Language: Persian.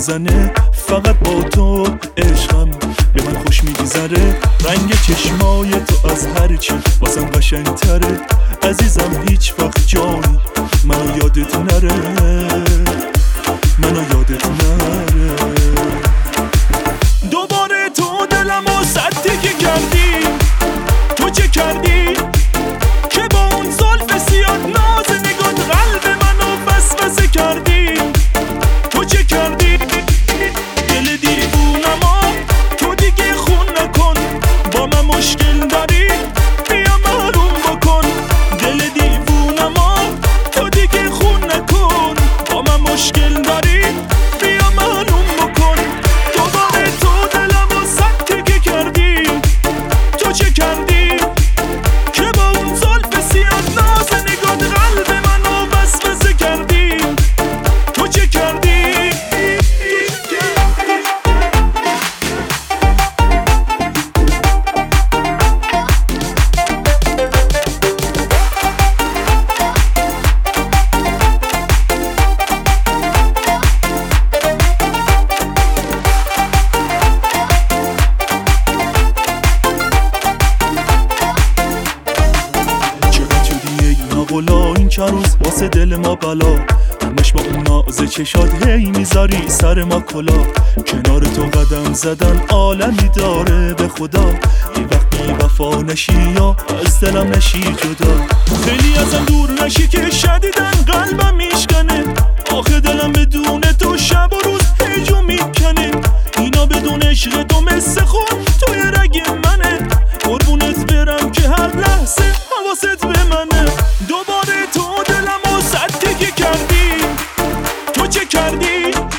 بزنه، فقط با تو عشقم به من خوش میگذره. رنگ چشمای تو از هرچی واسم قشنگتره، عزیزم هیچ وقت جایی منو یادت نره، منو یادت نره. دوباره تو دلمو سدی کردی، تو چه کردی که با اون زلف سیاد ناز نگات قلب منو وسوسه کردی؟ تو چه کردی؟ دل دیوونما تو دیگه خون نکن، با من مشکل داری بیا معلوم بکن. دل دیوونما تو دیگه خون نکن، با من مشکل داری بیا معلوم بکن. دوباره تو دلمو سدی کردی، تو چه کردی که با اون زلف سیاد ناز نگات قلب منو وسوسه کردی؟ تو چه کردی؟ این چند روز واسه دل ما بلا، همش با اون ناز چشات هی میذاری سر ما کلا. کنار تو قدم زدن عالمی داره به خدا، یه وقت بی وفا نشی یا از دلم نشی جدا. خیلی ازم دور نشی که شدیدن قلبم میشکنه، آخه دلم بدون تو شب و روز هیجو میکنه. اینا بدون عشق تو مثل خون توی رگ منه، قربونت برم که هر لحظه حواست به منه. دوباره تو دلمو سدی کردی، تو چه کردی